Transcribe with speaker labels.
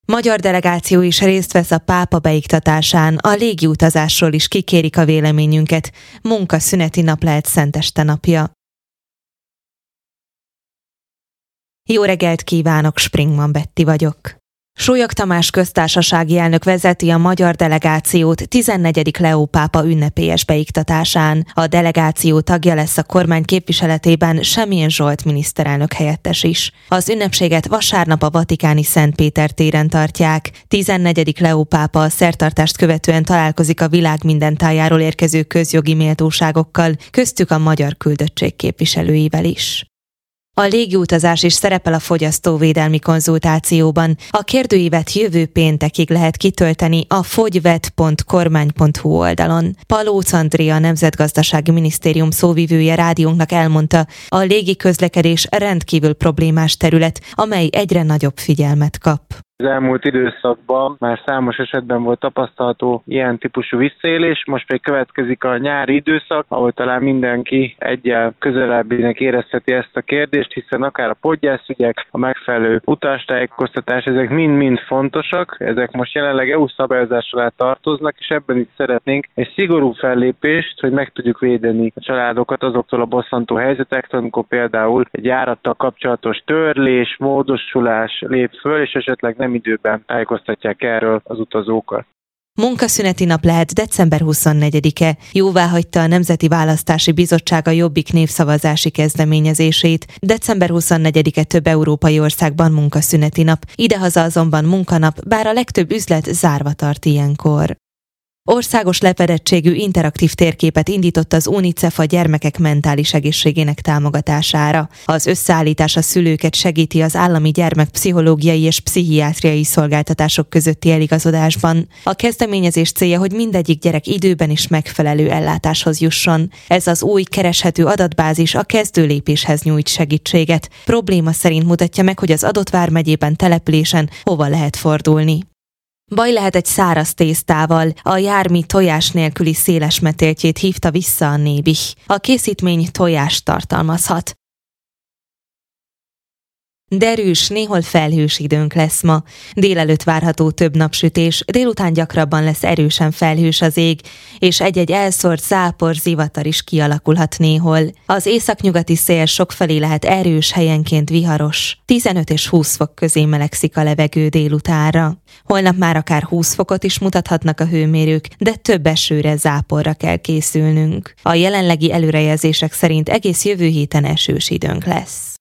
Speaker 1: Magyar delegáció is részt vesz a pápa beiktatásán, a légiutazásról is kikérik a véleményünket. Munkaszüneti nap lehet szenteste napja. Jó reggelt kívánok, Springman Betti vagyok. Súlyog Tamás köztársasági elnök vezeti a magyar delegációt 14. Leó pápa ünnepélyes beiktatásán. A delegáció tagja lesz a kormány képviseletében Semjén Zsolt miniszterelnök helyettes is. Az ünnepséget vasárnap a vatikáni Szent Péter téren tartják. 14. Leó pápa a szertartást követően találkozik a világ minden tájáról érkező közjogi méltóságokkal, köztük a magyar küldöttség képviselőivel is. A légiutazás is szerepel a fogyasztóvédelmi konzultációban. A kérdőívet jövő péntekig lehet kitölteni a fogyvet.kormány.hu oldalon. Palóc Andrea, a Nemzetgazdasági Minisztérium szóvivője rádiónknak elmondta, a légiközlekedés rendkívül problémás terület, amely egyre nagyobb figyelmet kap.
Speaker 2: Az elmúlt időszakban már számos esetben volt tapasztalható ilyen típusú visszaélés, most pedig következik a nyári időszak, ahol talán mindenki egyel közelebbinek érezheti ezt a kérdést, hiszen akár a podgyászügyek, a megfelelő utastájékoztatás, ezek mind-mind fontosak, ezek most jelenleg EU szabályozás alá tartoznak, és ebben itt szeretnénk egy szigorú fellépést, hogy meg tudjuk védeni a családokat azoktól a bosszantó helyzetektől, amikor például egy járattal kapcsolatos törlés, módosulás lép föl, és esetleg nem időben tájékoztatják erről az utazókat.
Speaker 1: Munkaszüneti nap lehet december 24-e. Jóváhagyta a Nemzeti Választási Bizottság a Jobbik népszavazási kezdeményezését. December 24-e több európai országban munkaszüneti nap. Idehaza azonban munkanap, bár a legtöbb üzlet zárva tart ilyenkor. Országos lepedettségű interaktív térképet indított az UNICEF a gyermekek mentális egészségének támogatására. Az összeállítás a szülőket segíti az állami gyermekpszichológiai és pszichiátriai szolgáltatások közötti eligazodásban. A kezdeményezés célja, hogy mindegyik gyerek időben is megfelelő ellátáshoz jusson. Ez az új kereshető adatbázis a kezdőlépéshez nyújt segítséget. Probléma szerint mutatja meg, hogy az adott vármegyében településen hova lehet fordulni. Baj lehet egy száraz tésztával, a Jármi tojás nélküli széles metéltjét hívta vissza a Nébih. A készítmény tojást tartalmazhat. Derűs, néhol felhős időnk lesz ma. Délelőtt várható több napsütés, délután gyakrabban lesz erősen felhős az ég, és egy-egy elszórt zápor, zivatar is kialakulhat néhol. Az északnyugati szél sokfelé lehet erős, helyenként viharos. 15 és 20 fok közé melegszik a levegő délutánra. Holnap már akár 20 fokot is mutathatnak a hőmérők, de több esőre, záporra kell készülnünk. A jelenlegi előrejelzések szerint egész jövő héten esős időnk lesz.